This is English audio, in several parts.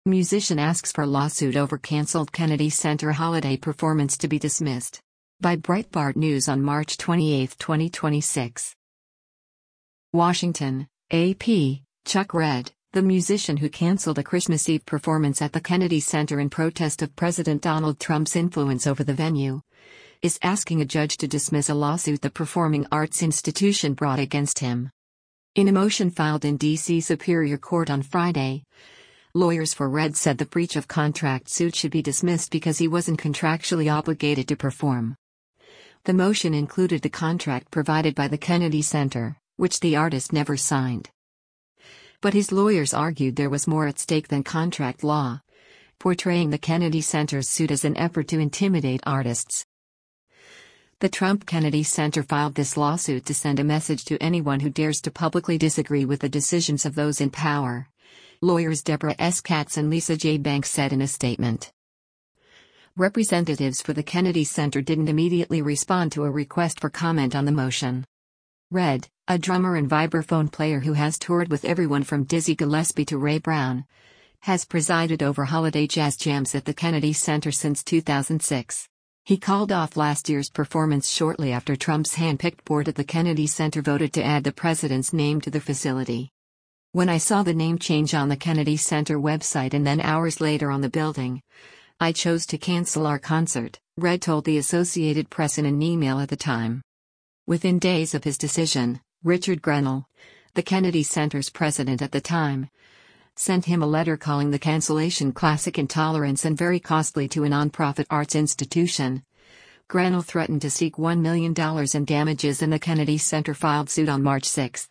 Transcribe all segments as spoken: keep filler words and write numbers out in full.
Musician asks for lawsuit over cancelled Kennedy Center holiday performance to be dismissed. By Breitbart News on March twenty-eighth, twenty twenty-six. Washington, A P, Chuck Redd, the musician who canceled a Christmas Eve performance at the Kennedy Center in protest of President Donald Trump's influence over the venue, is asking a judge to dismiss a lawsuit the performing arts institution brought against him. In a motion filed in D C Superior Court on Friday, lawyers for Redd said the breach of contract suit should be dismissed because he wasn't contractually obligated to perform. The motion included the contract provided by the Kennedy Center, which the artist never signed. But his lawyers argued there was more at stake than contract law, portraying the Kennedy Center's suit as an effort to intimidate artists. The Trump Kennedy Center filed this lawsuit to send a message to anyone who dares to publicly disagree with the decisions of those in power, lawyers Deborah S. Katz and Lisa J. Banks said in a statement. Representatives for the Kennedy Center didn't immediately respond to a request for comment on the motion. Redd, a drummer and vibraphone player who has toured with everyone from Dizzy Gillespie to Ray Brown, has presided over holiday jazz jams at the Kennedy Center since two thousand six. He called off last year's performance shortly after Trump's hand-picked board at the Kennedy Center voted to add the president's name to the facility. When I saw the name change on the Kennedy Center website and then hours later on the building, I chose to cancel our concert, Redd told the Associated Press in an email at the time. Within days of his decision, Richard Grenell, the Kennedy Center's president at the time, sent him a letter calling the cancellation classic intolerance and very costly to a nonprofit arts institution. Grenell threatened to seek one million dollars in damages, and the Kennedy Center filed suit on March sixth.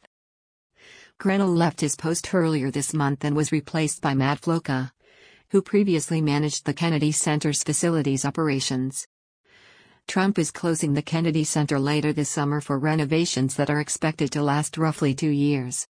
Grenell left his post earlier this month and was replaced by Matt Floca, who previously managed the Kennedy Center's facilities operations. Trump is closing the Kennedy Center later this summer for renovations that are expected to last roughly two years.